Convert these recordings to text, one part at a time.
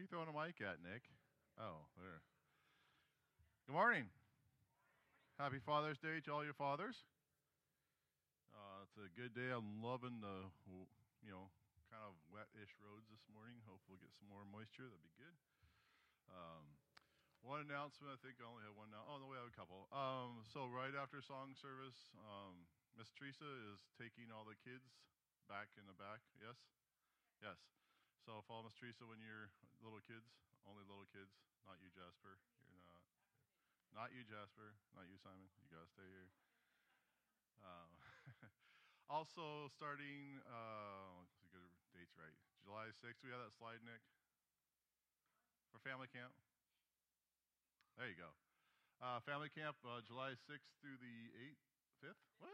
you throwing a mic at, Nick? Oh, there. Good morning. Happy Father's Day to all your fathers. It's a good day. I'm loving the, kind of wet-ish roads this morning. Hopefully we'll get some more moisture. That'd be good. One announcement. I think I only have one now. Oh, no, we have a couple. So right after song service, Miss Teresa is taking all the kids back in the back. Yes? Yes. So follow Miss Teresa when you're little kids. Only little kids. Not you, Jasper. You're not. Not you, Jasper. Not you, Simon. You got to stay here. Also, starting, let's get the dates right. July 6th, we have that slide, Nick? For family camp? There you go. Family camp, July 6th through the 5th? What?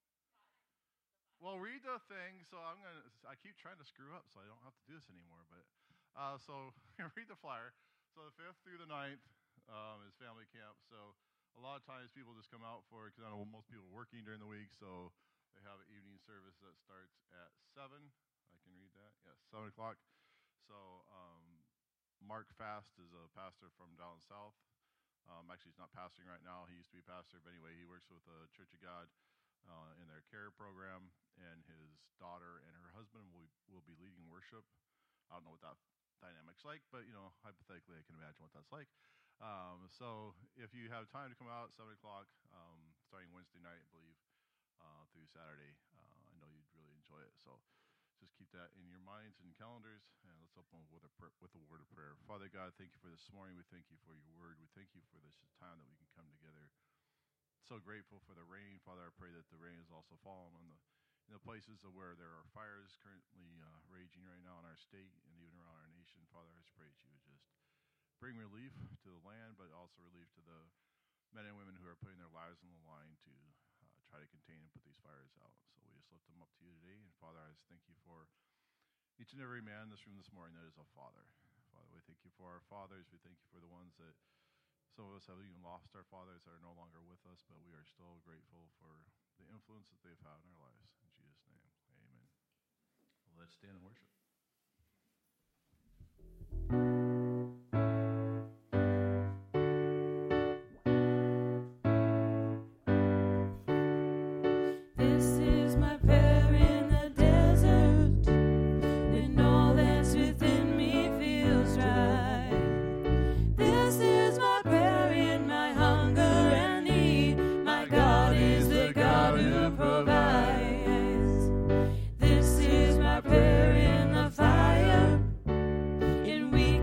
Well, read the thing. So I keep trying to screw up, so I don't have to do this anymore. But so read the flyer. So the 5th through the 9th is family camp. So a lot of times people just come out for it because I know most people are working during the week. So they have an evening service that starts at 7. I can read that. Yes, 7 o'clock. So Mark Fast is a pastor from down south. Actually, he's not pastoring right now. He used to be a pastor, but anyway, he works with the Church of God in their care program, and his daughter and her husband will be leading worship. I don't know what that dynamic's like, but hypothetically, I can imagine what that's like. So if you have time to come out at 7 o'clock, starting Wednesday night, I believe, through Saturday, I know you'd really enjoy it. So just keep that in your minds and calendars, and let's open with a word of prayer. Father God, thank you for this morning. We thank you for your word. We thank you for this time that we can come together. So grateful for the rain. Father, I pray that the rain is also falling in the places where there are fires currently raging right now in our state and even around our nation. Father, I just pray that you would just bring relief to the land, but also relief to the men and women who are putting their lives on the line to try to contain and put these fires out. So we just lift them up to you today. And Father, I just thank you for each and every man in this room this morning that is a father. Father, we thank you for our fathers. We thank you for the ones that some of us have even lost our fathers that are no longer with us, but we are still grateful for the influence that they've had in our lives. In Jesus' name, amen. Well, let's stand and worship. And we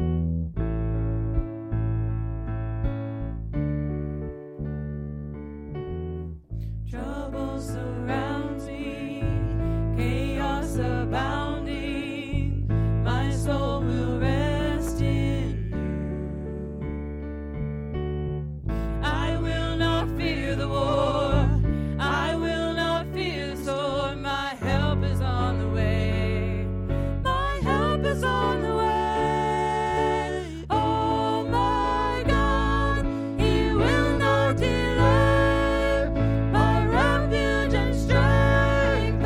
Trouble surrounds me, chaos abounding. My soul will rest in you. I will not fear the war. I will not fear the storm. My help is on the way. My help is on the way. Oh my God, He will not delay. My refuge and strength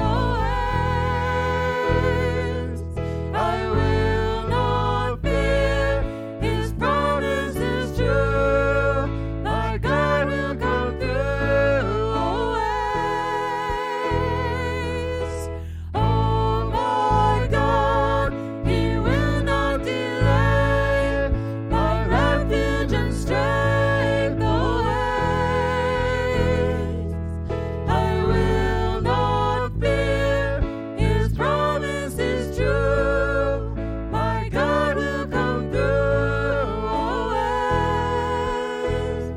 always. I will not fear. His promise is true. My God will come through always. Oh my God, He will not delay. My refuge and strength always. I will not fear. His promise is true. My God will come through always.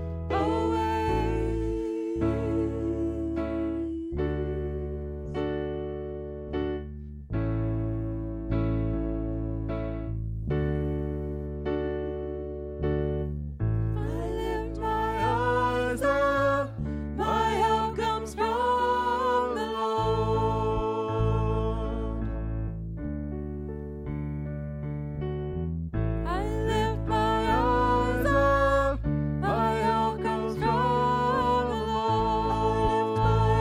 I lift my eyes up, my help comes from the Lord. I lift my eyes up, my help comes from the Lord.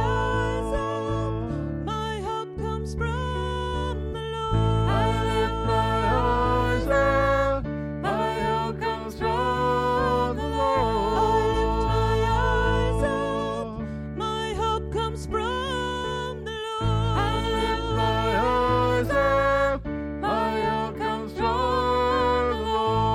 I lift my eyes up, my help comes from the Lord. I lift my eyes up, my help comes from the Lord. I lift my eyes up, my help comes from the Lord. I lift my eyes up, my help comes from the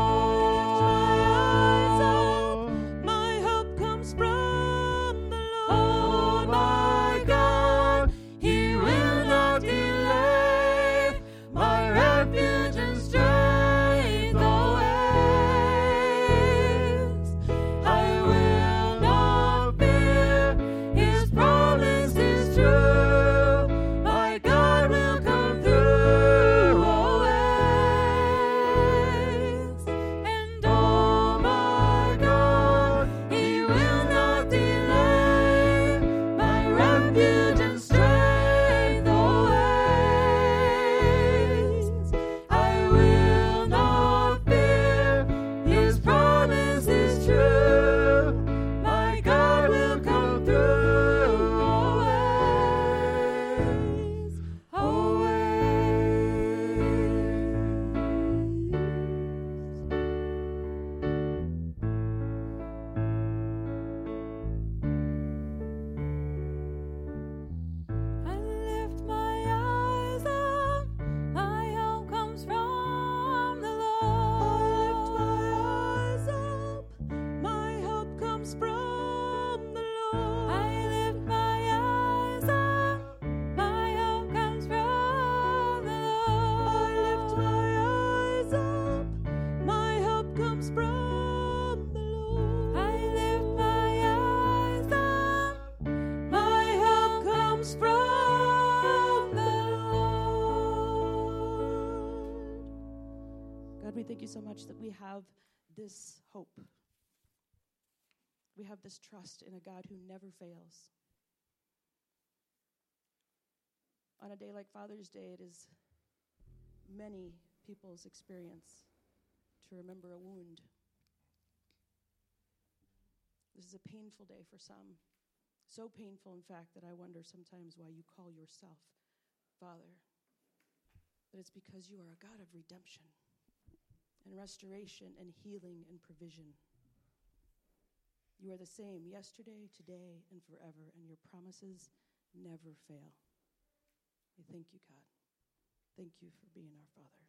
Lord. My help comes from the Lord. Oh my God, He will not delay. My refuge and strength always. I will not fear. His promise is true. My God will come through always. And oh my God, He will not delay. My refuge and strength always. I will not fear. His promise is true. My God will come through always. I lift my eyes up, my help comes from the Lord. I lift my eyes up, my help comes from the Lord. I lift my eyes up, my help comes from the Lord. I lift my eyes up, my help comes from the Lord. I lift my eyes up, my help comes from the Lord. God, we thank you so much that we have this hope. We have this trust in a God who never fails. On a day like Father's Day, it is many people's experience to remember a wound. This is a painful day for some. So painful, in fact, that I wonder sometimes why you call yourself Father. But it's because you are a God of redemption and restoration and healing and provision. You are the same yesterday, today, and forever, and your promises never fail. We thank you, God. Thank you for being our Father.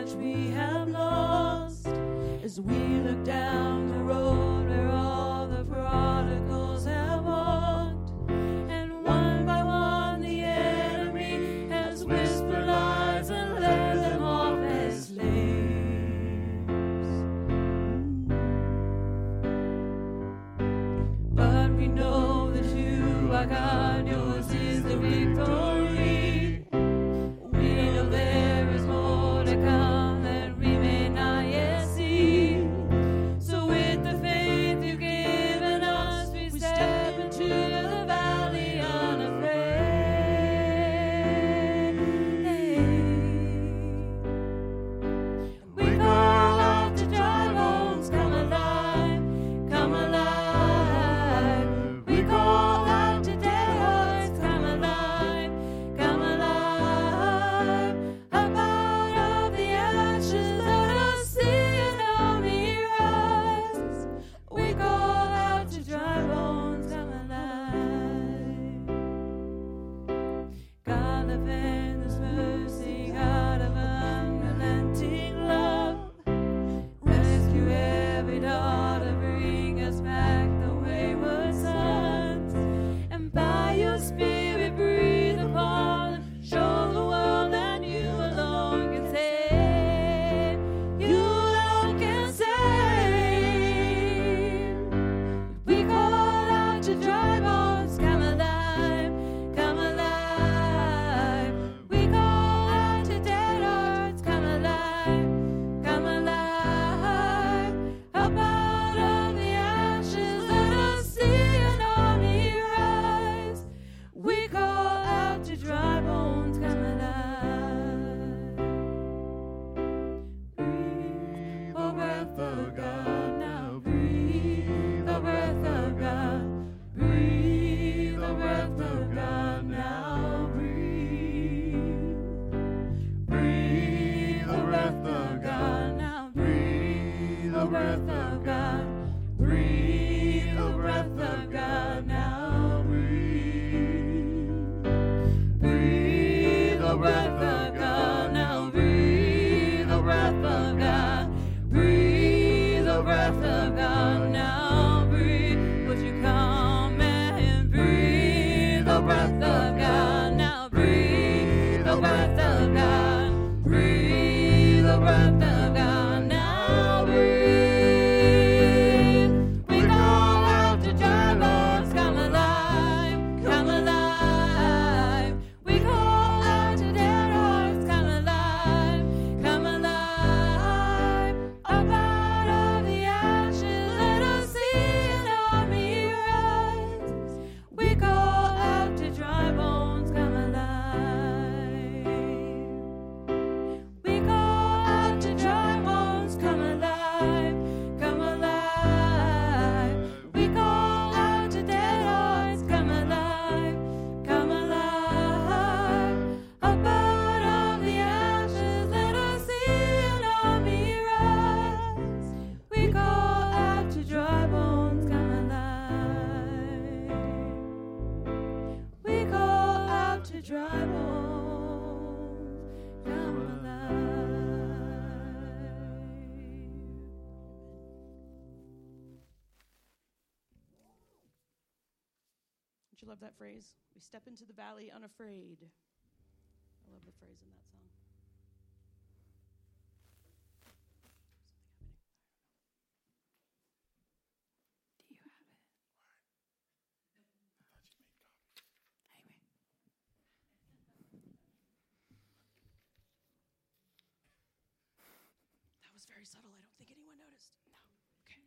much we have lost as we look down the road where all the prodigals have walked, and one by one the enemy has whispered lies and led them off as slaves. But we know that you are God, yours is the victory. We know there is more to come that we may not yet see. So with the faith you've given us, we step into the valley unafraid. We call out to dry bones, come alive, come alive. We call out to dead hearts, come alive, come alive. Up out of the ashes, let us see an army rise. We call out to dry bones, come alive. God of endless mercy, God of unrelenting love, rescue every daughter, bring us back the wayward sons, and by your Spirit breathe upon them, show the world that you alone can save. You alone can save. We call out to dry bones, come alive, come alive. We call out to dead hearts, come alive, come alive. Up out of the ashes, let us see an army rise. We call out to dry bones, come alive. Breathe, oh breath of God, now breathe, oh breath of God. Breathe, oh breath of God, now breathe. Breathe, oh breath of God, now breathe, oh breath of God. Breathe, oh breath of God, now breathe. Breathe, oh breath of God, now breathe, oh breath of God. Breathe, oh breath of God, now breathe. Would you come and breathe, oh breath of God, now breathe, oh breath of God. Breathe, oh breath of God, now breathe. We call out to dry bones, come alive, come alive. We call out to dead hearts, come alive, come alive. Up out of the ashes, let us see an army rise. We call out to dry bones, come alive. We call out to dry bones, come alive, come alive. We call out to dead hearts, come alive, come alive. Up out of the ashes, let us see an army rise. We call out to dry bones, come alive. We call out to dry bones, come alive. Don't you love that phrase? We step into the valley unafraid. I love the phrase in that song. Do you have it? Anyway. That was very subtle. I don't think anyone noticed. No. Okay.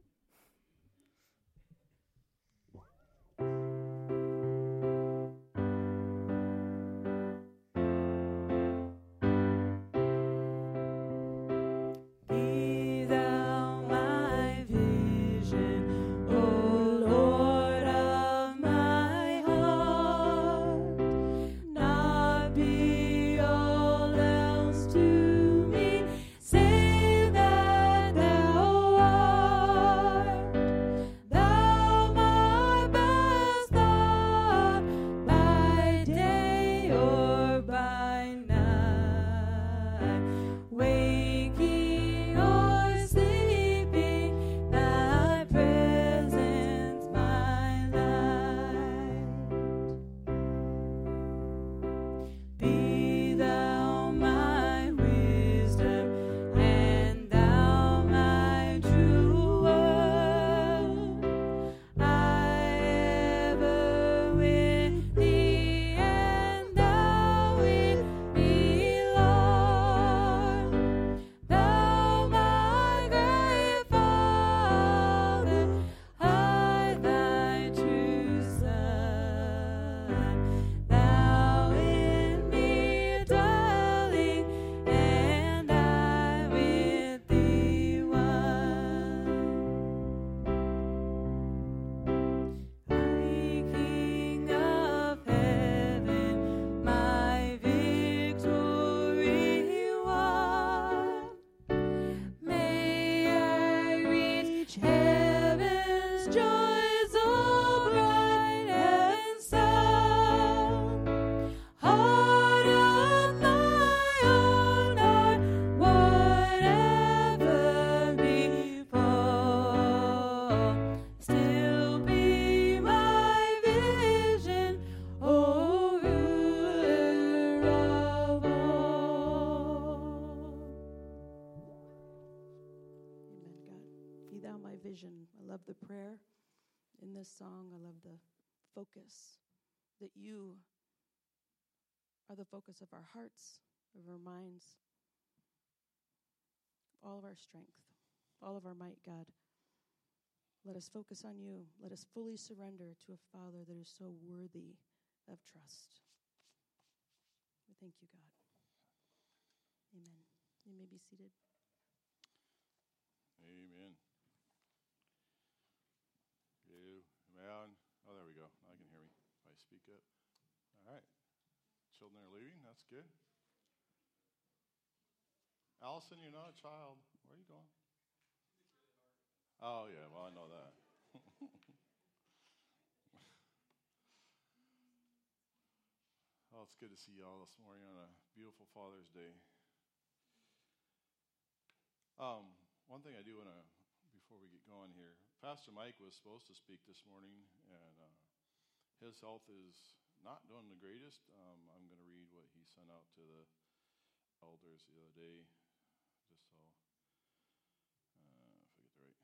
Be thou my vision, O Lord of my heart, not be all else to me, save that thou Be thou my vision. I love the prayer in this song. I love the focus that you are the focus of our hearts, of our minds, all of our strength, all of our might, God. Let us focus on you. Let us fully surrender to a Father that is so worthy of trust. We thank you, God. Amen. You may be seated. Amen. Am I on? Oh, there we go. Now I can hear me if I speak up. All right. Children are leaving. That's good. Allison, you're not a child. Where are you going? Oh, yeah. Well, I know that. Oh, it's good to see you all this morning on a beautiful Father's Day. One thing I do want to, before we get going here, Pastor Mike was supposed to speak this morning, and his health is not doing the greatest. I'm going to read what he sent out to the elders the other day, just so, if I get the right.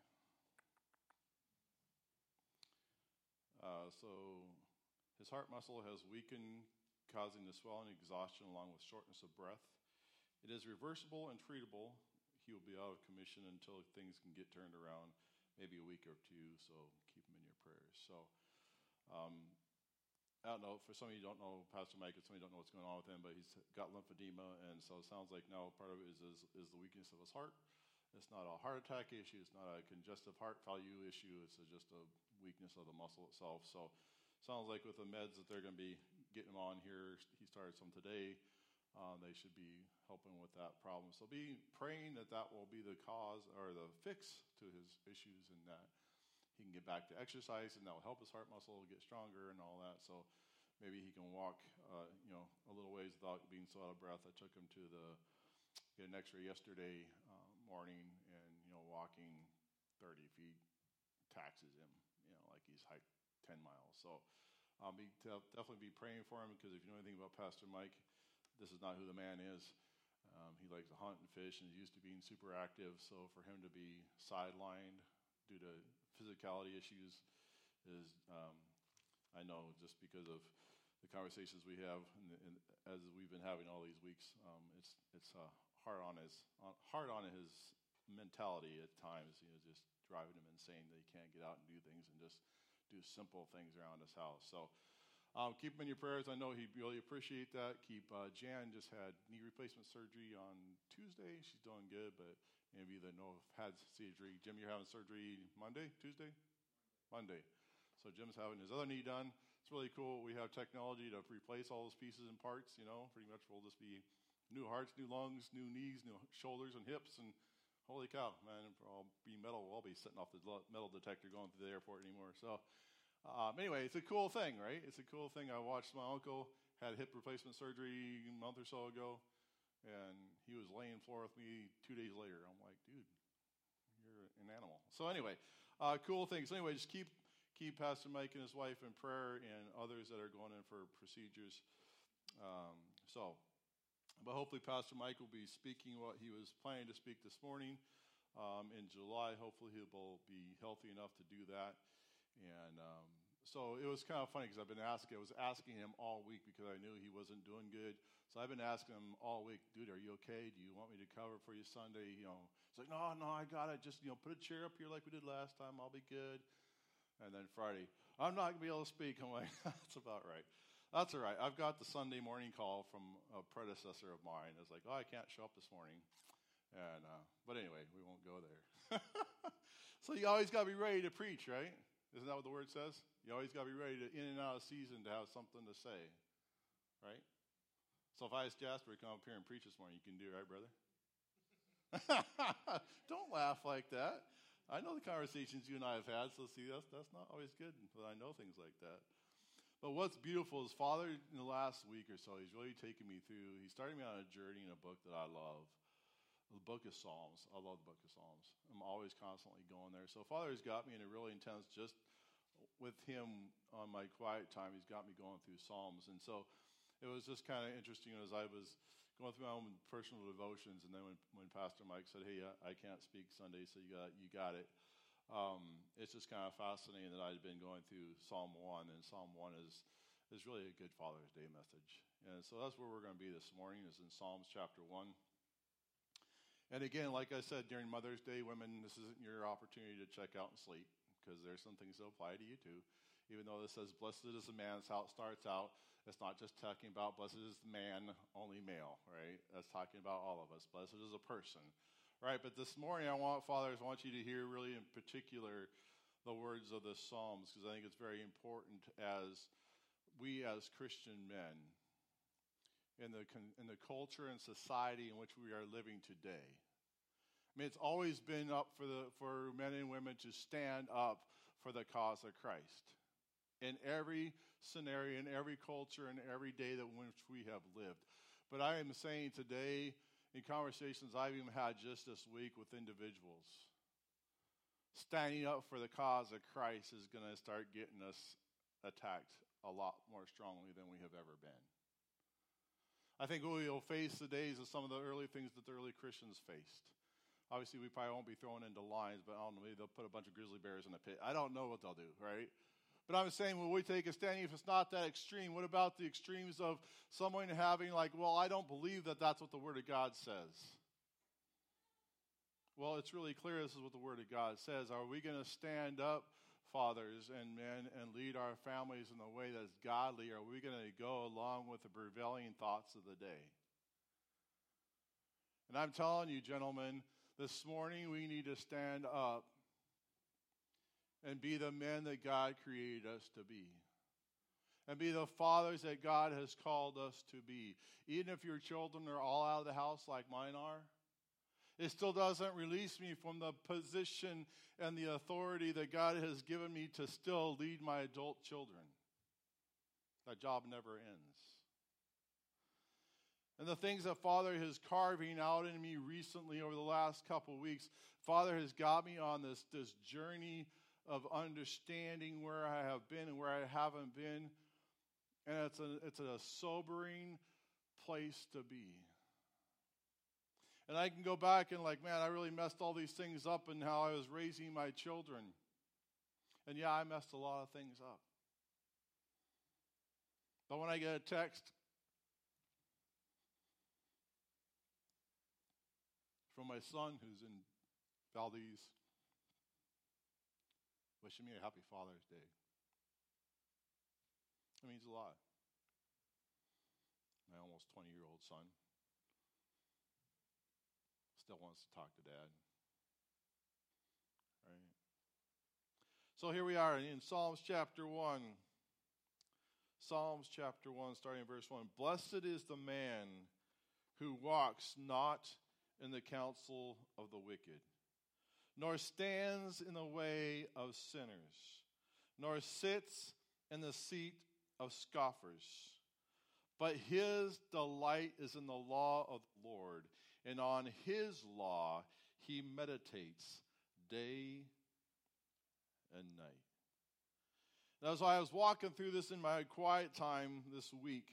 So his heart muscle has weakened, causing the swelling and exhaustion along with shortness of breath. It is reversible and treatable. He will be out of commission until things can get turned around, maybe a week or two, so keep him in your prayers. So, I don't know, for some of you who don't know Pastor Mike, and some of you don't know what's going on with him, but he's got lymphedema, and so it sounds like now part of it is the weakness of his heart. It's not a heart attack issue, it's not a congestive heart failure issue, it's just a weakness of the muscle itself. So, sounds like with the meds that they're going to be getting him on here, he started some today, they should be helping with that problem. So be praying that will be the cause or the fix to his issues, and that he can get back to exercise, and that will help his heart muscle get stronger and all that. So maybe he can walk, a little ways without being so out of breath. I took him to get an X-ray yesterday morning, and walking 30 feet taxes him. Like he's hiked 10 miles. So I'll definitely be praying for him, because if you know anything about Pastor Mike, this is not who the man is. He likes to hunt and fish, and he's used to being super active. So for him to be sidelined due to physicality issues is, I know, just because of the conversations we have, and as we've been having all these weeks, it's hard on his mentality at times. Just driving him insane that he can't get out and do things and just do simple things around his house. So keep him in your prayers. I know he'd really appreciate that. Jan just had knee replacement surgery on Tuesday. She's doing good, but any of you that know have had surgery. Jim, you're having surgery Tuesday? Monday. So Jim's having his other knee done. It's really cool. We have technology to replace all those pieces and parts. Pretty much we'll just be new hearts, new lungs, new knees, new shoulders and hips, and holy cow, man, I'll be metal. We'll be sitting off the metal detector going through the airport anymore. So anyway, it's a cool thing, right? It's a cool thing. I watched my uncle had hip replacement surgery a month or so ago, and he was laying floor with me 2 days later. I'm like, dude, you're an animal. So anyway, cool things. So anyway, just keep Pastor Mike and his wife in prayer, and others that are going in for procedures. But hopefully Pastor Mike will be speaking what he was planning to speak this morning in July. Hopefully he'll be healthy enough to do that. And so it was kind of funny, because I was asking him all week, because I knew he wasn't doing good. So I've been asking him all week, dude, are you okay? Do you want me to cover for you Sunday? It's like, no, I got it. Just, put a chair up here like we did last time. I'll be good. And then Friday, I'm not going to be able to speak. I'm like, that's about right. That's all right. I've got the Sunday morning call from a predecessor of mine. It's like, I can't show up this morning. And but anyway, we won't go there. So you always got to be ready to preach, right? Isn't that what the word says? You always got to be ready to in and out of season to have something to say, right? So if I asked Jasper to come up here and preach this morning, you can do it, right, brother? Don't laugh like that. I know the conversations you and I have had, so see, that's not always good, but I know things like that. But what's beautiful is Father, in the last week or so, he's really taken me through, he started me on a journey in a book that I love. The book of Psalms. I love the book of Psalms. I'm always constantly going there. So Father has got me in a really intense, just with him on my quiet time, he's got me going through Psalms. And so it was just kind of interesting as I was going through my own personal devotions, and then when Pastor Mike said, hey, I can't speak Sunday, so you got it. It's just kind of fascinating that I've been going through Psalm 1, and Psalm 1 is really a good Father's Day message. And so that's where we're going to be this morning, is in Psalms chapter 1. And again, like I said, during Mother's Day, women, this isn't your opportunity to check out and sleep, because there's some things that apply to you too. Even though this says, blessed is the man, that's how it starts out. It's not just talking about blessed is the man, only male, right? That's talking about all of us. Blessed is a person, right? But this morning, I want you to hear really in particular the words of the Psalms, because I think it's very important as we as Christian men in the culture and society in which we are living today. I mean, it's always been up for men and women to stand up for the cause of Christ in every scenario, in every culture, in every day that which we have lived. But I am saying today, in conversations I've even had just this week with individuals, standing up for the cause of Christ is going to start getting us attacked a lot more strongly than we have ever been. I think we will face the days of some of the early things that the early Christians faced. Obviously, we probably won't be thrown into lions, but I don't know, maybe they'll put a bunch of grizzly bears in a pit. I don't know what they'll do, right? But I'm saying, will we take a stand if it's not that extreme? What about the extremes of someone having like, well, I don't believe that that's what the Word of God says? Well, it's really clear this is what the Word of God says. Are we going to stand up, fathers and men, and lead our families in a way that's godly? Or are we going to go along with the prevailing thoughts of the day? And I'm telling you, gentlemen, this morning we need to stand up and be the men that God created us to be. And be the fathers that God has called us to be. Even if your children are all out of the house like mine are, it still doesn't release me from the position and the authority that God has given me to still lead my adult children. That job never ends. And the things that Father is carving out in me recently over the last couple of weeks, Father has got me on this journey of understanding where I have been and where I haven't been. And it's a sobering place to be. And I can go back and like, man, I really messed all these things up in how I was raising my children. And yeah, I messed a lot of things up. But when I get a text from my son who's in Valdez wishing me a happy Father's Day, it means a lot. My almost 20-year-old son still wants to talk to Dad. Right? So here we are in Psalms chapter 1. Psalms chapter 1, starting in verse 1. Blessed is the man who walks not in the counsel of the wicked, nor stands in the way of sinners, nor sits in the seat of scoffers. But his delight is in the law of the Lord, and on his law he meditates day and night. And as I was walking through this in my quiet time this week,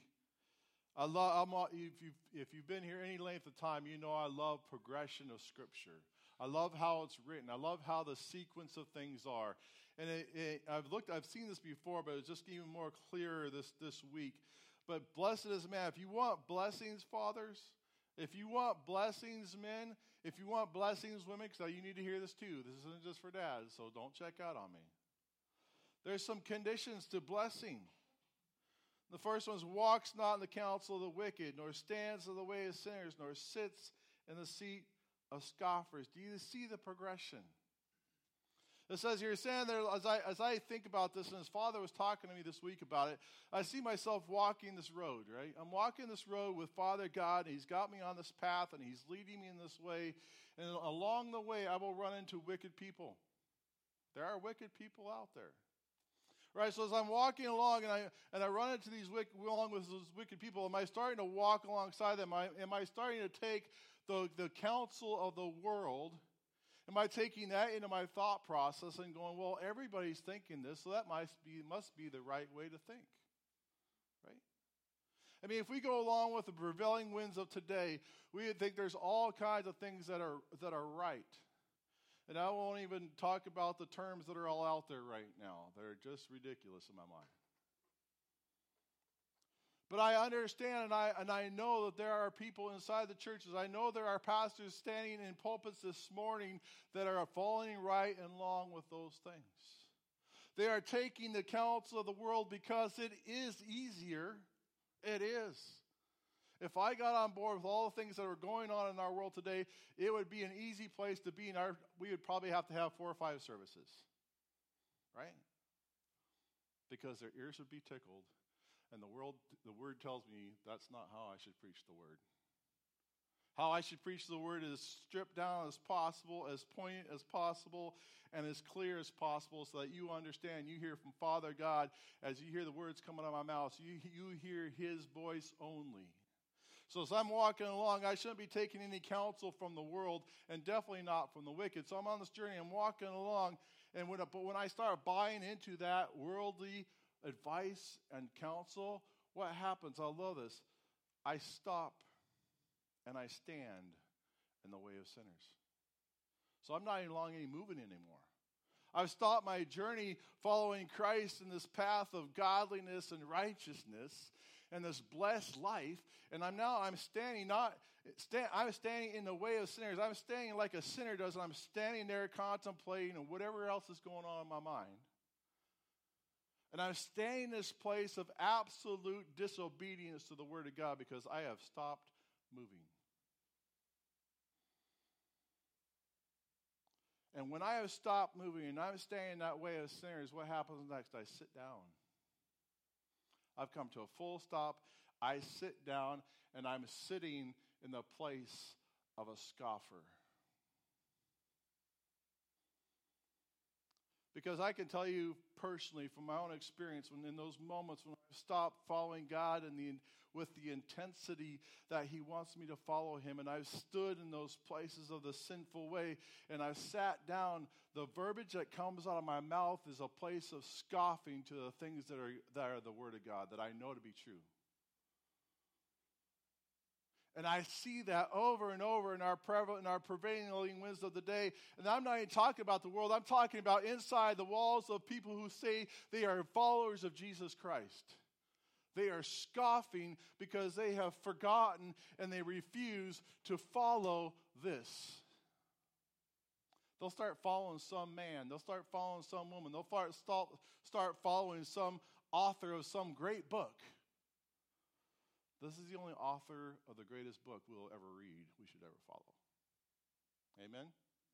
if you've been here any length of time, you know I love progression of Scripture. I love how it's written. I love how the sequence of things are. And I've seen this before, but it's just even more clearer this week. But blessed is the man. If you want blessings, fathers, if you want blessings, men, if you want blessings, women, because you need to hear this too. This isn't just for dads, so don't check out on me. There's some conditions to blessing. The first one is, walks not in the counsel of the wicked, nor stands in the way of sinners, nor sits in the seat of scoffers. Do you see the progression? It says here, saying there, as I think about this, and his father was talking to me this week about it, I see myself walking this road, right? I'm walking this road with Father God, and he's got me on this path, and he's leading me in this way. And along the way, I will run into wicked people. There are wicked people out there. Right, so as I'm walking along and I run into along with those wicked people, am I starting to walk alongside them? Am I starting to take the counsel of the world? Am I taking that into my thought process and going, well, everybody's thinking this, so that must be the right way to think, right? I mean, if we go along with the prevailing winds of today, we would think there's all kinds of things that are right. And I won't even talk about the terms that are all out there right now. They're just ridiculous in my mind. But I understand and I know that there are people inside the churches. I know there are pastors standing in pulpits this morning that are falling right along with those things. They are taking the counsel of the world because it is easier. It is. If I got on board with all the things that are going on in our world today, it would be an easy place to be. We would probably have to have 4 or 5 services, right? Because their ears would be tickled, and the word tells me that's not how I should preach the word. How I should preach the word is stripped down as possible, as poignant as possible, and as clear as possible so that you understand. You hear from Father God as you hear the words coming out of my mouth. So you hear his voice only. So as I'm walking along, I shouldn't be taking any counsel from the world and definitely not from the wicked. So I'm on this journey, I'm walking along, but when I start buying into that worldly advice and counsel, what happens? I love this. I stop and I stand in the way of sinners. So I'm not any longer moving anymore. I've stopped my journey following Christ in this path of godliness and righteousness and this blessed life, and I'm standing in the way of sinners. I'm standing like a sinner does, and I'm standing there contemplating and whatever else is going on in my mind. And I'm standing in this place of absolute disobedience to the Word of God because I have stopped moving. And when I have stopped moving and I'm staying that way of sinners, what happens next? I sit down. I've come to a full stop. I sit down, and I'm sitting in the place of a scoffer. Because I can tell you personally from my own experience, when in those moments when I've stopped following God and with the intensity that he wants me to follow him, and I've stood in those places of the sinful way, and I've sat down, the verbiage that comes out of my mouth is a place of scoffing to the things that are the Word of God, that I know to be true. And I see that over and over in our prevailing winds of the day. And I'm not even talking about the world. I'm talking about inside the walls of people who say they are followers of Jesus Christ. They are scoffing because they have forgotten and they refuse to follow this. They'll start following some man. They'll start following some woman. They'll start following some author of some great book. This is the only author of the greatest book we'll ever read, we should ever follow. Amen?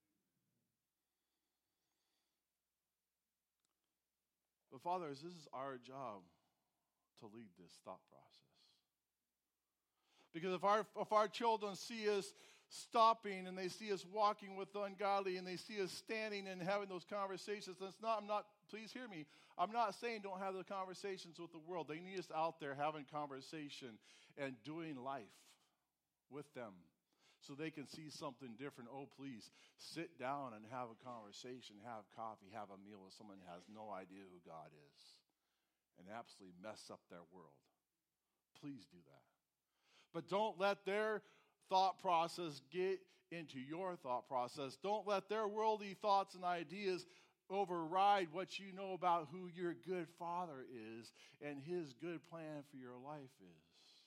But fathers, this is our job to lead this thought process. Because if our children see us stopping and they see us walking with the ungodly and they see us standing and having those conversations, please hear me, I'm not saying don't have the conversations with the world. They need us out there having conversation and doing life with them so they can see something different. Oh, please, sit down and have a conversation, have coffee, have a meal with someone who has no idea who God is and absolutely mess up their world. Please do that. But don't let their thought process get into your thought process. Don't let their worldly thoughts and ideas override what you know about who your good Father is and his good plan for your life is.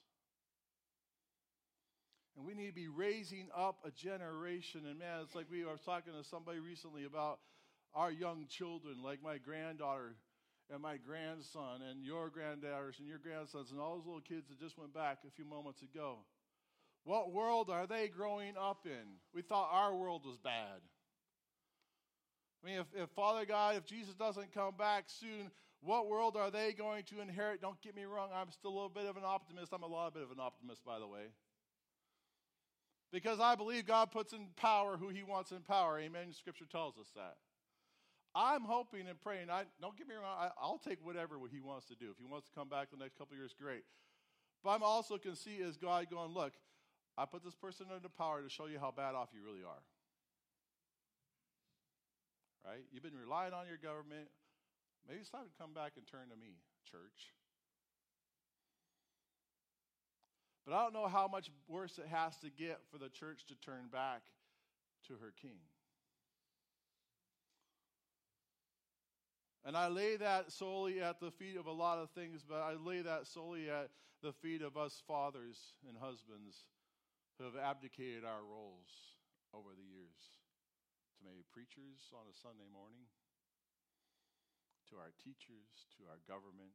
And we need to be raising up a generation. And man, it's like I was talking to somebody recently about our young children, like my granddaughter and my grandson and your granddaughters and your grandsons and all those little kids that just went back a few moments ago. What world are they growing up in? We thought our world was bad. I mean, if Father God, if Jesus doesn't come back soon, what world are they going to inherit? Don't get me wrong, I'm still a little bit of an optimist. I'm a lot bit of an optimist, by the way. Because I believe God puts in power who he wants in power. Amen. Scripture tells us that. I'm hoping and praying. Don't get me wrong, I'll take whatever he wants to do. If he wants to come back the next couple of years, great. But I'm also can see as God going, look, I put this person under power to show you how bad off you really are. Right? You've been relying on your government. Maybe it's time to come back and turn to me, church. But I don't know how much worse it has to get for the church to turn back to her king. And I lay that solely at the feet of a lot of things, but I lay that solely at the feet of us fathers and husbands who have abdicated our roles over the years. To maybe preachers on a Sunday morning, to our teachers, to our government.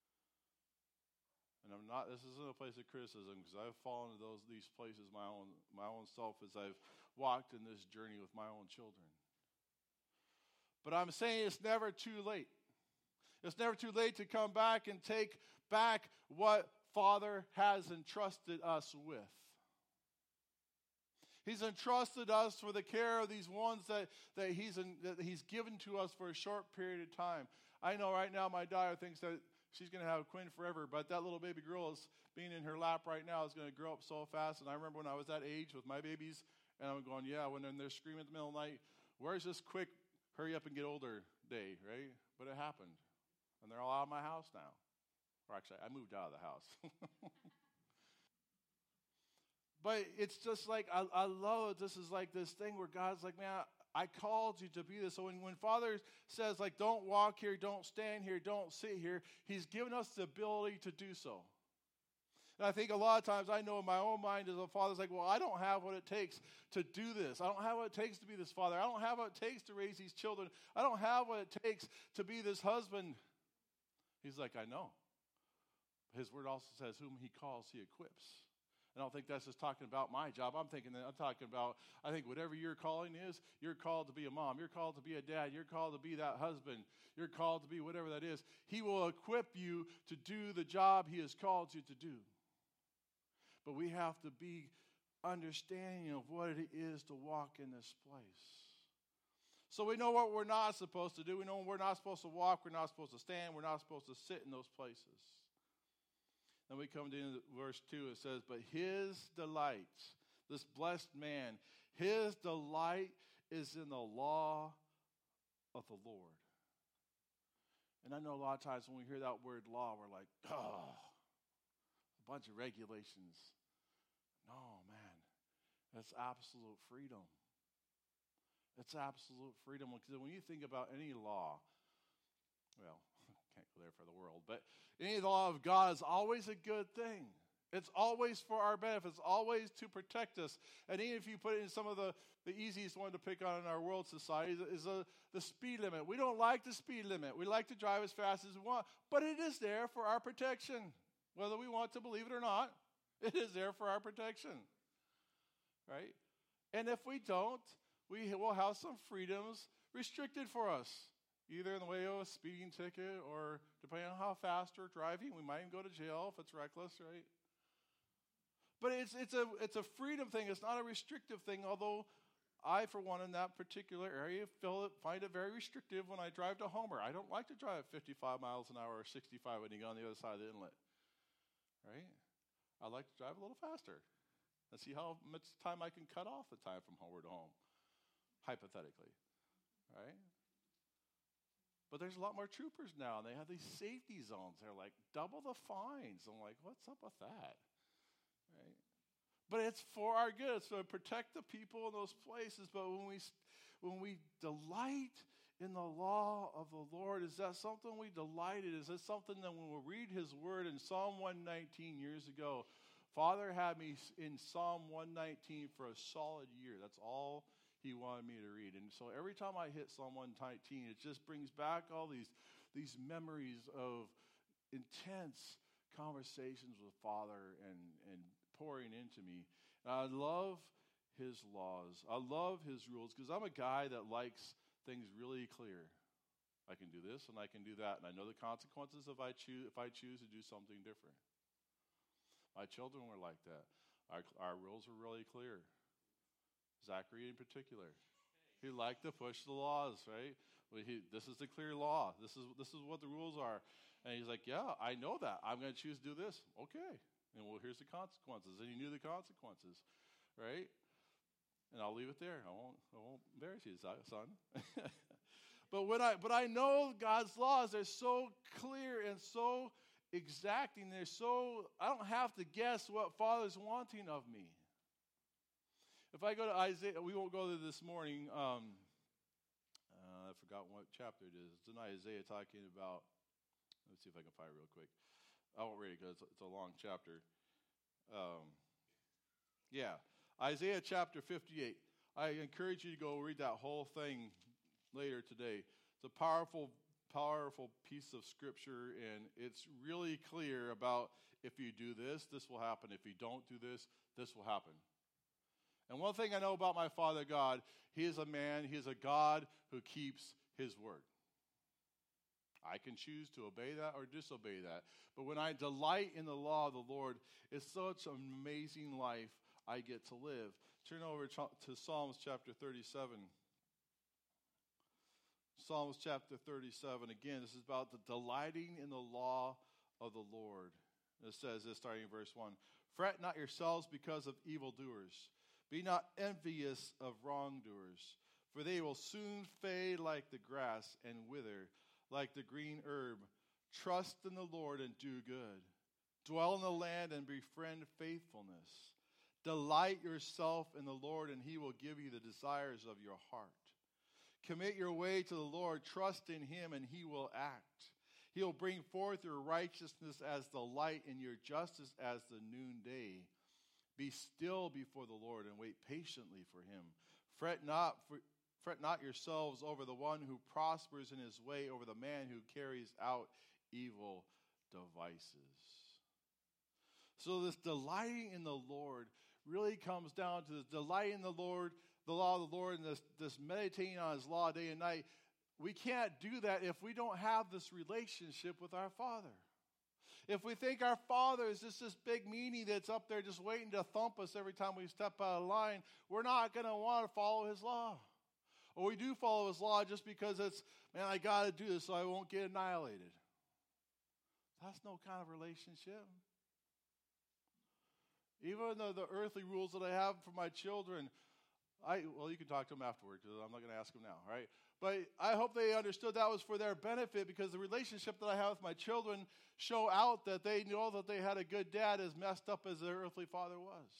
And this isn't a place of criticism, because I've fallen into these places my own self as I've walked in this journey with my own children. But I'm saying it's never too late. It's never too late to come back and take back what Father has entrusted us with. He's entrusted us for the care of these ones that he's given to us for a short period of time. I know right now my daughter thinks that she's going to have Quinn forever, but that little baby girl is being in her lap right now is going to grow up so fast. And I remember when I was that age with my babies, and I'm going, when they're screaming at the middle of the night, where's this quick hurry up and get older day, right? But it happened. And they're all out of my house now. Or actually, I moved out of the house. But it's just like, I love it. This is like this thing where God's like, man, I called you to be this. So when Father says, like, don't walk here, don't stand here, don't sit here, he's given us the ability to do so. And I think a lot of times I know in my own mind as a father's like, well, I don't have what it takes to do this. I don't have what it takes to be this father. I don't have what it takes to raise these children. I don't have what it takes to be this husband. He's like, I know. His word also says, whom he calls, he equips. And I don't think that's just talking about my job. I'm talking about, I think whatever your calling is, you're called to be a mom. You're called to be a dad. You're called to be that husband. You're called to be whatever that is. He will equip you to do the job he has called you to do. But we have to be understanding of what it is to walk in this place. So we know what we're not supposed to do. We know we're not supposed to walk. We're not supposed to stand. We're not supposed to sit in those places. Then we come to verse 2. It says, but his delight, this blessed man, his delight is in the law of the Lord. And I know a lot of times when we hear that word law, we're like, oh, a bunch of regulations. No, man, that's absolute freedom. It's absolute freedom. Because when you think about any law, well, can't go there for the world, but any law of God is always a good thing. It's always for our benefit. It's always to protect us. And even if you put it in some of the easiest one to pick on in our world society is the speed limit. We don't like the speed limit. We like to drive as fast as we want, but it is there for our protection. Whether we want to believe it or not, it is there for our protection. Right? And if we don't, we will have some freedoms restricted for us. Either in the way of a speeding ticket or depending on how fast we're driving, we might even go to jail if it's reckless, right? But it's a freedom thing. It's not a restrictive thing, although I, for one, in that particular area, find it very restrictive when I drive to Homer. I don't like to drive 55 miles an hour or 65 when you go on the other side of the inlet, right? I like to drive a little faster and see how much time I can cut off the time from Homer to home, hypothetically, right? But there's a lot more troopers now, and they have these safety zones. They're like double the fines. I'm like, what's up with that? Right? But it's for our good. It's to protect the people in those places. But when we delight in the law of the Lord, is that something we delight in? Is that something that when we read his word in Psalm 119 years ago, Father had me in Psalm 119 for a solid year. That's all he wanted me to read. And so every time I hit Psalm 119, it just brings back all these memories of intense conversations with Father and pouring into me. And I love his laws. I love his rules because I'm a guy that likes things really clear. I can do this and I can do that, and I know the consequences if I choose to do something different. My children were like that. Our rules were really clear. Zachary in particular, he liked to push the laws, right? This is the clear law. This is what the rules are. And he's like, yeah, I know that. I'm going to choose to do this. Okay. And well, here's the consequences. And he knew the consequences, right? And I'll leave it there. I won't embarrass you, son. But I know God's laws. They're so clear and so exacting. I don't have to guess what Father's wanting of me. If I go to Isaiah, we won't go there this morning. I forgot what chapter it is. It's in Isaiah talking about, let's see if I can find it real quick. I won't read it because it's a long chapter. Isaiah chapter 58. I encourage you to go read that whole thing later today. It's a powerful piece of scripture, and it's really clear about if you do this, this will happen. If you don't do this, this will happen. And one thing I know about my Father God, He is a man, He is a God who keeps His word. I can choose to obey that or disobey that. But when I delight in the law of the Lord, it's such an amazing life I get to live. Turn over to Psalms chapter 37. Psalms chapter 37. Again, this is about the delighting in the law of the Lord. It says this, starting in verse 1. Fret not yourselves because of evildoers. Be not envious of wrongdoers, for they will soon fade like the grass and wither like the green herb. Trust in the Lord and do good. Dwell in the land and befriend faithfulness. Delight yourself in the Lord, and He will give you the desires of your heart. Commit your way to the Lord. Trust in Him, and He will act. He will bring forth your righteousness as the light and your justice as the noonday. Be still before the Lord and wait patiently for Him. Fret not yourselves over the one who prospers in his way, over the man who carries out evil devices. So this delighting in the Lord really comes down to this delighting in the Lord, the law of the Lord, and this meditating on His law day and night. We can't do that if we don't have this relationship with our Father. If we think our Father is just this big meanie that's up there just waiting to thump us every time we step out of line, we're not going to want to follow His law. Or we do follow His law just because it's, man, I got to do this so I won't get annihilated. That's no kind of relationship. Even though the earthly rules that I have for my children, you can talk to them afterwards. I'm not going to ask them now, right? But I hope they understood that was for their benefit, because the relationship that I have with my children show out that they know that they had a good dad, as messed up as their earthly father was.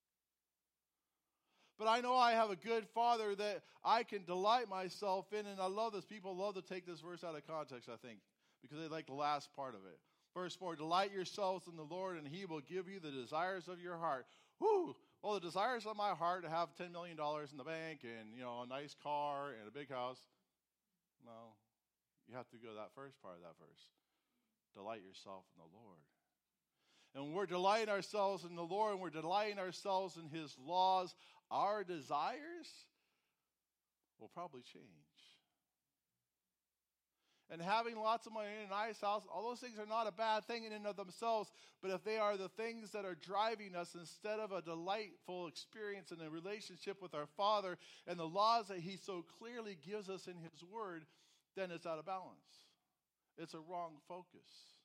But I know I have a good Father that I can delight myself in, and I love this. People love to take this verse out of context, I think, because they like the last part of it. Verse 4, delight yourselves in the Lord, and He will give you the desires of your heart. Whoo! Well, the desires of my heart to have $10 million in the bank and, a nice car and a big house. No, you have to go to that first part of that verse. Delight yourself in the Lord. And when we're delighting ourselves in the Lord, and we're delighting ourselves in His laws, our desires will probably change. And having lots of money in a nice house, all those things are not a bad thing in and of themselves, but if they are the things that are driving us instead of a delightful experience and a relationship with our Father and the laws that He so clearly gives us in His Word, then it's out of balance. It's a wrong focus.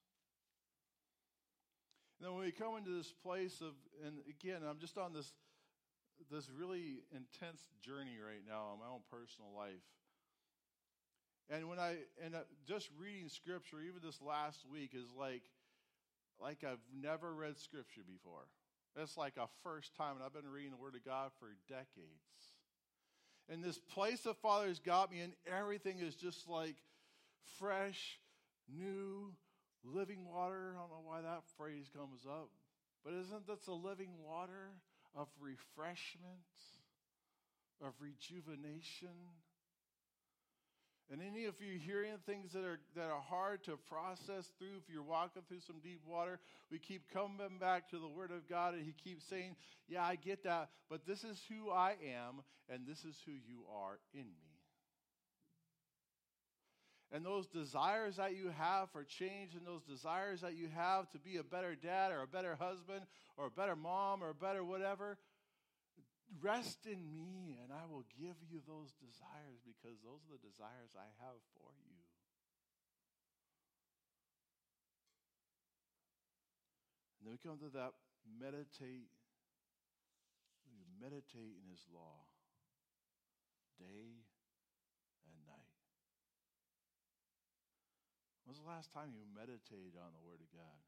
And then when we come into this place of, and again, I'm just on this really intense journey right now in my own personal life. And just reading Scripture, even this last week, is like I've never read Scripture before. It's like a first time, and I've been reading the Word of God for decades. And this place that Father's got me in, everything is just like fresh, new, living water. I don't know why that phrase comes up. But isn't that the living water of refreshment, of rejuvenation? And any of you hearing things that are hard to process through, if you're walking through some deep water, we keep coming back to the Word of God, and He keeps saying, yeah, I get that, but this is who I am, and this is who you are in me. And those desires that you have for change, and those desires that you have to be a better dad or a better husband or a better mom or a better whatever, rest in me, and I will give you those desires, because those are the desires I have for you. And then we come to that meditate. We meditate in His law day and night. When was the last time you meditated on the Word of God?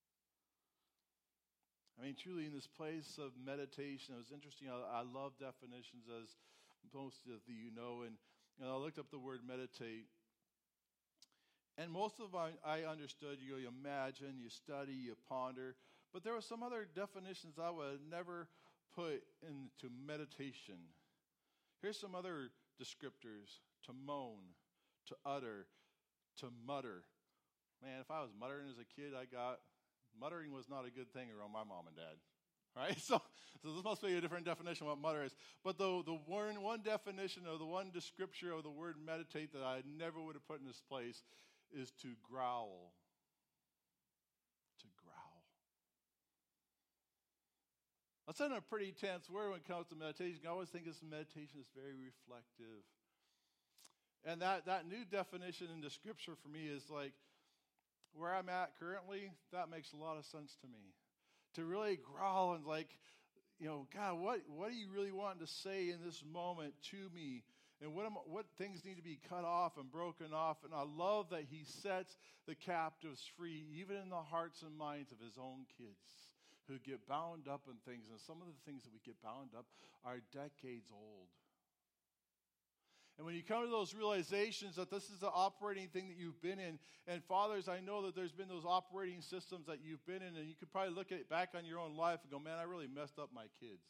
I mean, truly, in this place of meditation, it was interesting. I love definitions, as most of you know, and And I looked up the word meditate. And most of it I understood. You imagine, you study, you ponder. But there were some other definitions I would never put into meditation. Here's some other descriptors: to moan, to utter, to mutter. Man, if I was muttering as a kid, muttering was not a good thing around my mom and dad. Right? So this must be a different definition of what mutter is. But the one definition or the one description of the word meditate that I never would have put in this place is to growl. To growl. That's a pretty tense word when it comes to meditation. I always think this meditation is very reflective. And that new definition in the scripture for me is like, where I'm at currently, that makes a lot of sense to me. To really growl and like, God, what are you really wanting to say in this moment to me? And what things need to be cut off and broken off? And I love that he sets the captives free, even in the hearts and minds of his own kids who get bound up in things. And some of the things that we get bound up are decades old. And when you come to those realizations that this is the operating thing that you've been in, and fathers, I know that there's been those operating systems that you've been in, and you could probably look back on your own life and go, man, I really messed up my kids.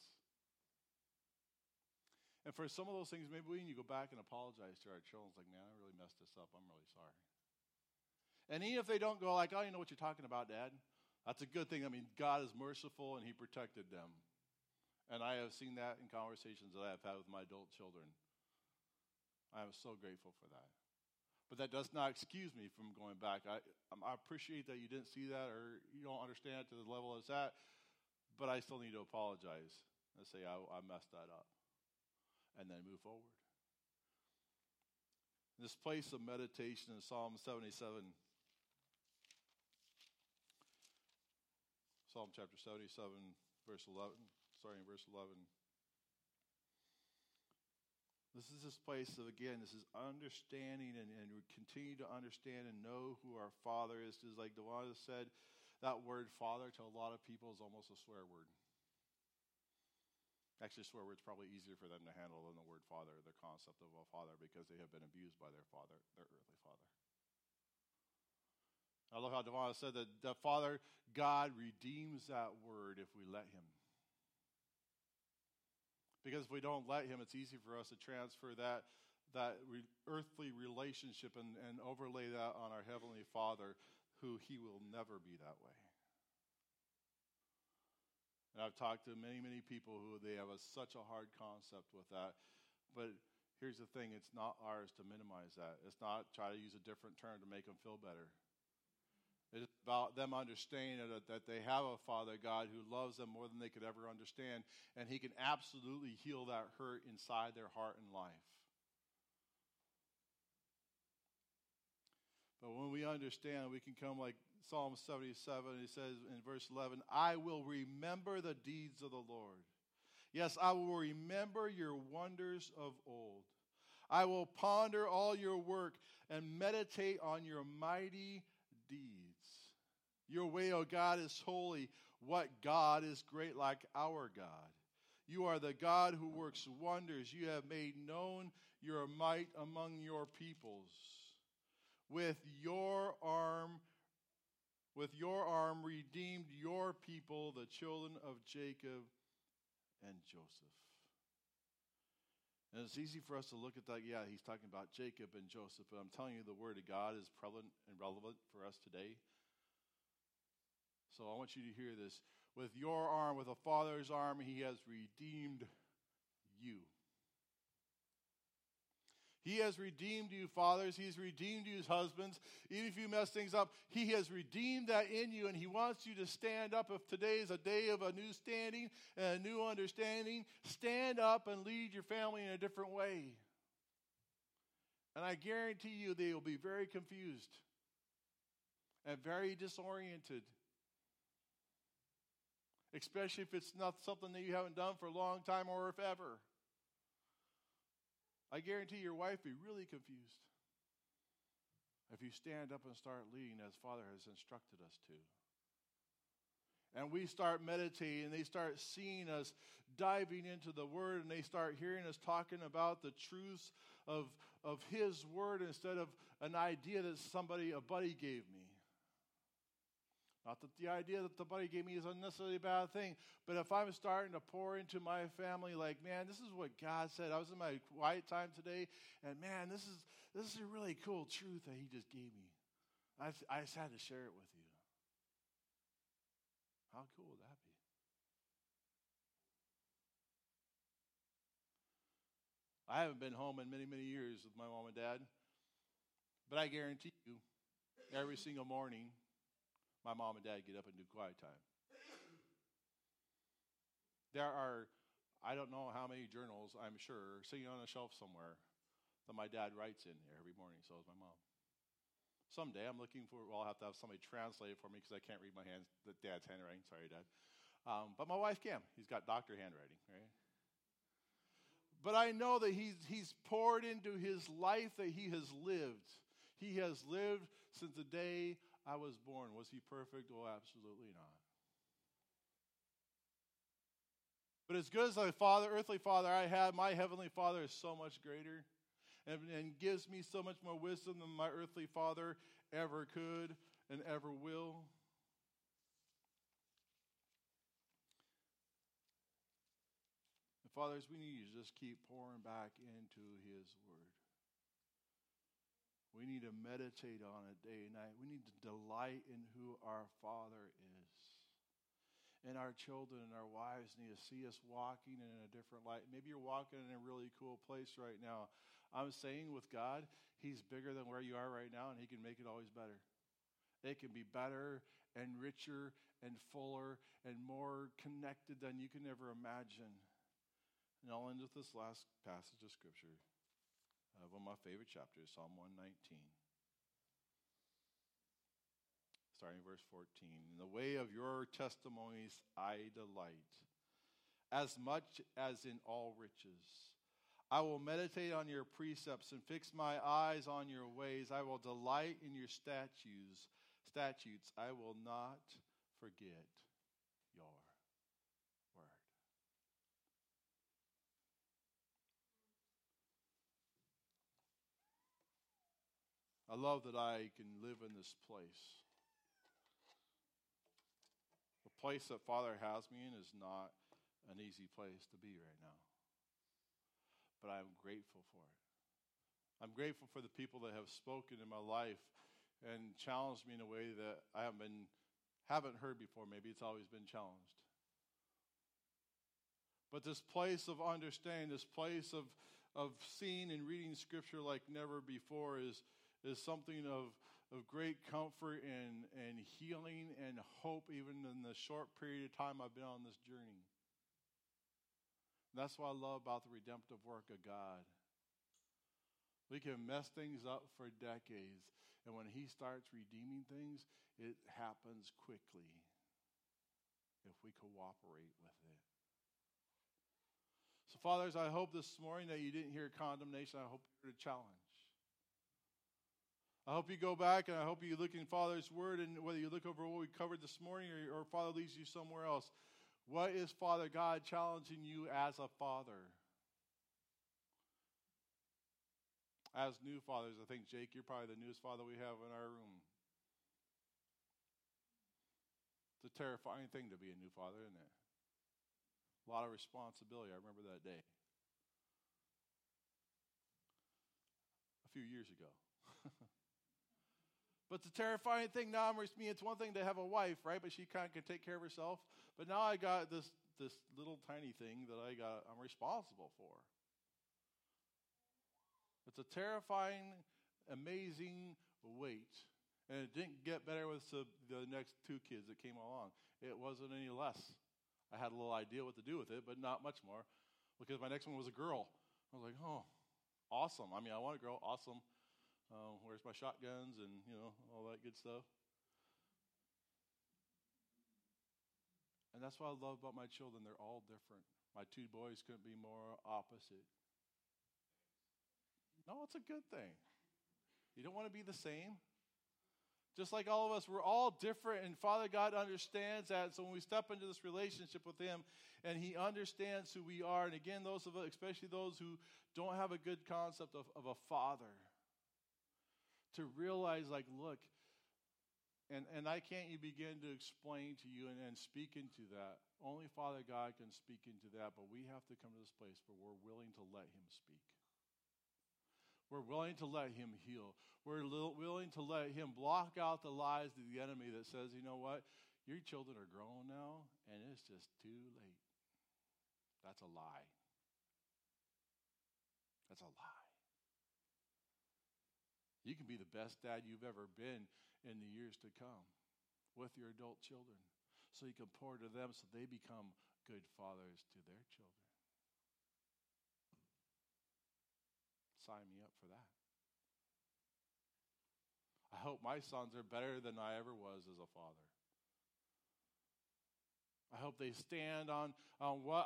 And for some of those things, maybe we need to go back and apologize to our children. It's like, man, I really messed this up. I'm really sorry. And even if they don't go like, I don't know what you're talking about, Dad, that's a good thing. I mean, God is merciful, and he protected them. And I have seen that in conversations that I've had with my adult children. I am so grateful for that. But that does not excuse me from going back. I appreciate that you didn't see that or you don't understand it to the level it's at, but I still need to apologize and say I messed that up and then move forward. This place of meditation in Psalm 77, Psalm chapter 77, verse 11, starting in verse 11. This is this place of, again, this is understanding and we continue to understand and know who our Father is. Just like Dewana said, that word Father to a lot of people is almost a swear word. Actually, a swear word's probably easier for them to handle than the word Father, the concept of a father, because they have been abused by their father, their earthly father. I love how Dewana said that the Father, God redeems that word if we let him. Because if we don't let him, it's easy for us to transfer that earthly relationship and overlay that on our Heavenly Father, who he will never be that way. And I've talked to many, many people who they have such a hard concept with that. But here's the thing, it's not ours to minimize that. It's not try to use a different term to make them feel better. It's about them understanding that they have a Father God who loves them more than they could ever understand, and he can absolutely heal that hurt inside their heart and life. But when we understand, we can come like Psalm 77, he says in verse 11, I will remember the deeds of the Lord. Yes, I will remember your wonders of old. I will ponder all your work and meditate on your mighty deeds. Your way, O God, is holy. What God is great like our God? You are the God who works wonders. You have made known your might among your peoples. With your arm redeemed your people, the children of Jacob and Joseph. And it's easy for us to look at that. Yeah, he's talking about Jacob and Joseph. But I'm telling you, the word of God is prevalent and relevant for us today. So I want you to hear this. With your arm, with a father's arm, he has redeemed you. He has redeemed you, fathers. He's redeemed you, husbands. Even if you mess things up, he has redeemed that in you, and he wants you to stand up. If today is a day of a new standing and a new understanding, stand up and lead your family in a different way. And I guarantee you they will be very confused and very disoriented, especially if it's not something that you haven't done for a long time or if ever. I guarantee your wife will be really confused if you stand up and start leading as Father has instructed us to. And we start meditating, and they start seeing us diving into the Word, and they start hearing us talking about the truths of His Word instead of an idea that a buddy gave me. Not that the idea that the buddy gave me is unnecessarily a bad thing, but if I'm starting to pour into my family, like, man, this is what God said. I was in my quiet time today, and man, this is a really cool truth that He just gave me. I just had to share it with you. How cool would that be? I haven't been home in many, many years with my mom and dad, but I guarantee you, every single morning, my mom and dad get up and do quiet time. There are, I don't know how many journals, I'm sure, sitting on a shelf somewhere that my dad writes in there every morning. So is my mom. Someday I'm looking for, I'll have to have somebody translate it for me because I can't read my dad's handwriting. Sorry, Dad. But my wife can. He's got doctor handwriting, right? But I know that he's poured into his life that he has lived. He has lived since the day I was born. Was he perfect? Oh, absolutely not. But as good as the earthly father I had, my heavenly Father is so much greater and gives me so much more wisdom than my earthly father ever could and ever will. And fathers, we need to just keep pouring back into His Word. We need to meditate on it day and night. We need to delight in who our Father is. And our children and our wives need to see us walking in a different light. Maybe you're walking in a really cool place right now. I'm saying with God, He's bigger than where you are right now, and He can make it always better. It can be better and richer and fuller and more connected than you can ever imagine. And I'll end with this last passage of Scripture. One of my favorite chapters, Psalm 119. Starting verse 14. In the way of your testimonies I delight, as much as in all riches. I will meditate on your precepts and fix my eyes on your ways. I will delight in your statutes. I will not forget your word. I love that I can live in this place. The place that Father has me in is not an easy place to be right now. But I'm grateful for it. I'm grateful for the people that have spoken in my life and challenged me in a way that I haven't heard before. Maybe it's always been challenged. But this place of understanding, this place of seeing and reading Scripture like never before is something of great comfort and healing and hope, even in the short period of time I've been on this journey. And that's what I love about the redemptive work of God. We can mess things up for decades, and when He starts redeeming things, it happens quickly if we cooperate with it. So, fathers, I hope this morning that you didn't hear condemnation. I hope you heard a challenge. I hope you go back, and I hope you look in Father's Word, and whether you look over what we covered this morning or Father leads you somewhere else, what is Father God challenging you as a father? As new fathers, I think, Jake, you're probably the newest father we have in our room. It's a terrifying thing to be a new father, isn't it? A lot of responsibility. I remember that day. A few years ago. But the terrifying thing now, it's one thing to have a wife, right? But she kind of can take care of herself. But now I got this little tiny thing that I'm responsible for. It's a terrifying, amazing weight. And it didn't get better with the next two kids that came along. It wasn't any less. I had a little idea what to do with it, but not much more. Because my next one was a girl. I was like, oh, awesome. I want a girl, awesome. Where's my shotguns and, all that good stuff. And that's what I love about my children. They're all different. My two boys couldn't be more opposite. No, it's a good thing. You don't want to be the same. Just like all of us, we're all different, and Father God understands that. So when we step into this relationship with Him, and He understands who we are, and again, those of us, especially those who don't have a good concept of a father, to realize, like, look, and I can't even begin to explain to you and speak into that. Only Father God can speak into that, but we have to come to this place where we're willing to let Him speak. We're willing to let Him heal. We're willing to let Him block out the lies of the enemy that says, you know what, your children are grown now, and it's just too late. That's a lie. That's a lie. You can be the best dad you've ever been in the years to come with your adult children, so you can pour to them so they become good fathers to their children. Sign me up for that. I hope my sons are better than I ever was as a father. I hope they stand on where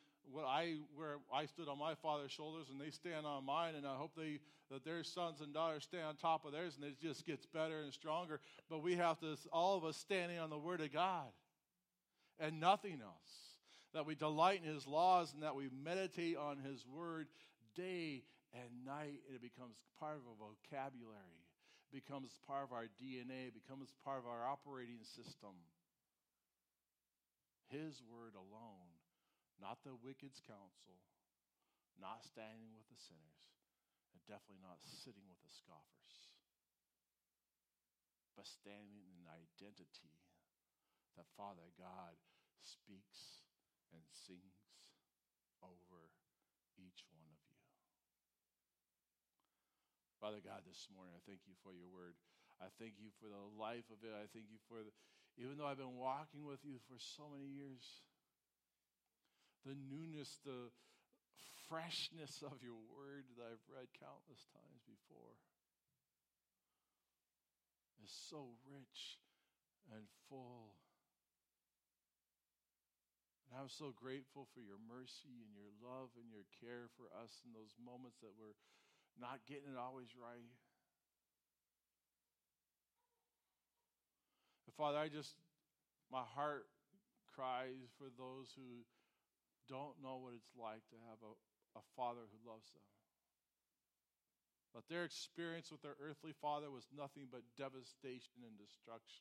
I stood on my father's shoulders, and they stand on mine, and I hope that their sons and daughters stay on top of theirs, and it just gets better and stronger. But we have to, all of us, standing on the Word of God and nothing else, that we delight in His laws and that we meditate on His Word day and night, and it becomes part of our vocabulary, becomes part of our DNA, becomes part of our operating system. His Word alone, not the wicked's counsel, not standing with the sinners, and definitely not sitting with the scoffers, but standing in an identity that Father God speaks and sings over each one of you. Father God, this morning, I thank you for your word. I thank you for the life of it. I thank you for, even though I've been walking with you for so many years, the newness, the freshness of your word that I've read countless times before is so rich and full. And I'm so grateful for your mercy and your love and your care for us in those moments that we're not getting it always right. But Father, my heart cries for those who don't know what it's like to have a father who loves them. But their experience with their earthly father was nothing but devastation and destruction.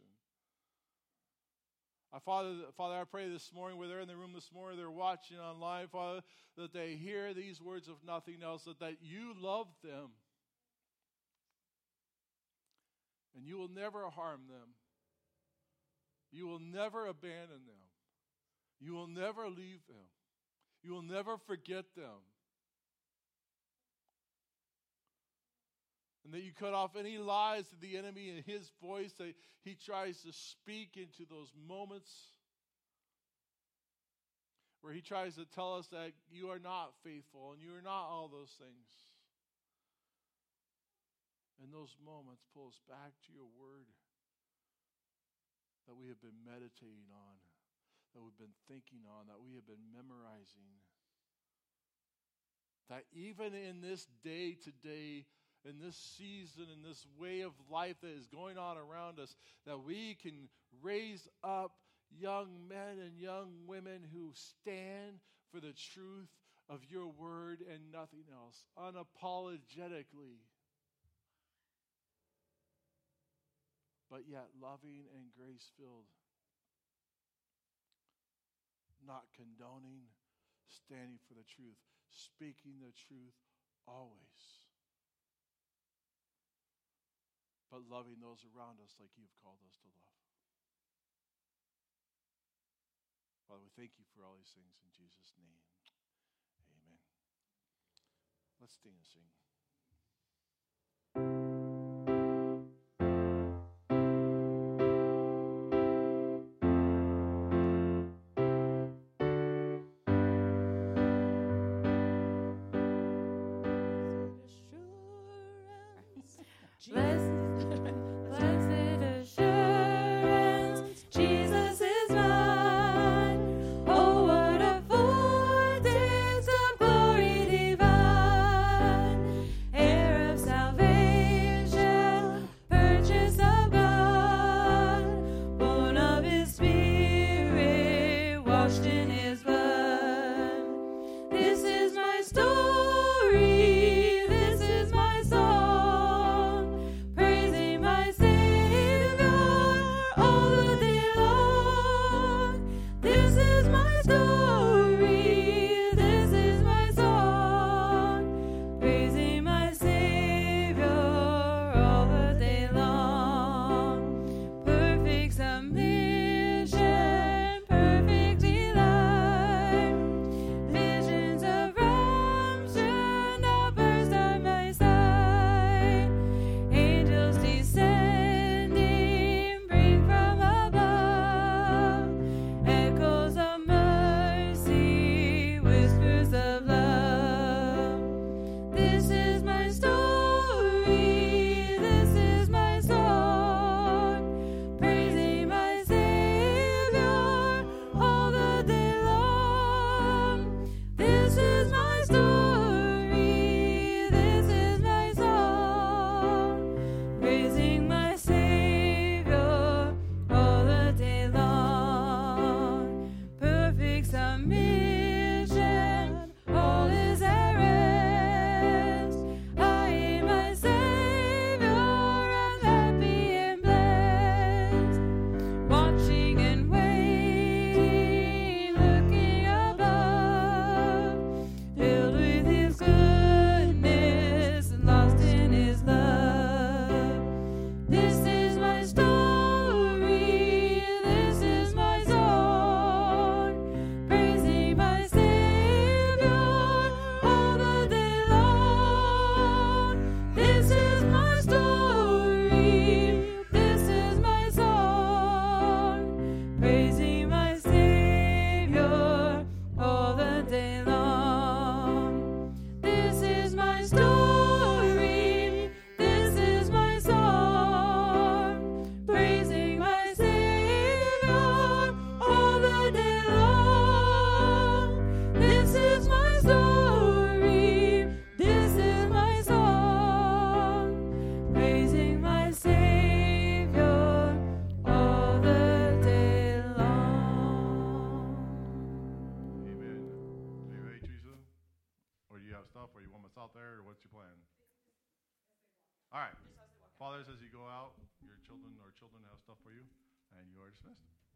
Father, I pray this morning, where they're in the room this morning, they're watching online, Father, that they hear these words of nothing else, that you love them. And you will never harm them. You will never abandon them. You will never leave them. You will never forget them. And that you cut off any lies to the enemy and his voice that he tries to speak into those moments where he tries to tell us that you are not faithful and you are not all those things. In those moments, pull us back to your word that we have been meditating on, that we've been thinking on, that we have been memorizing. That even in this day today, in this season, in this way of life that is going on around us, that we can raise up young men and young women who stand for the truth of your word and nothing else, unapologetically, but yet loving and grace-filled, not condoning, standing for the truth, speaking the truth always, but loving those around us like you've called us to love. Father, we thank you for all these things in Jesus' name. Amen. Let's stand and sing. Blessed assurance, Jesus is mine. Oh, what a foretaste of glory divine, heir of salvation, purchase of God. have stuff, or you want us out there, or what's your plan? All right. Fathers, as you go out, your children or children have stuff for you, and you are dismissed.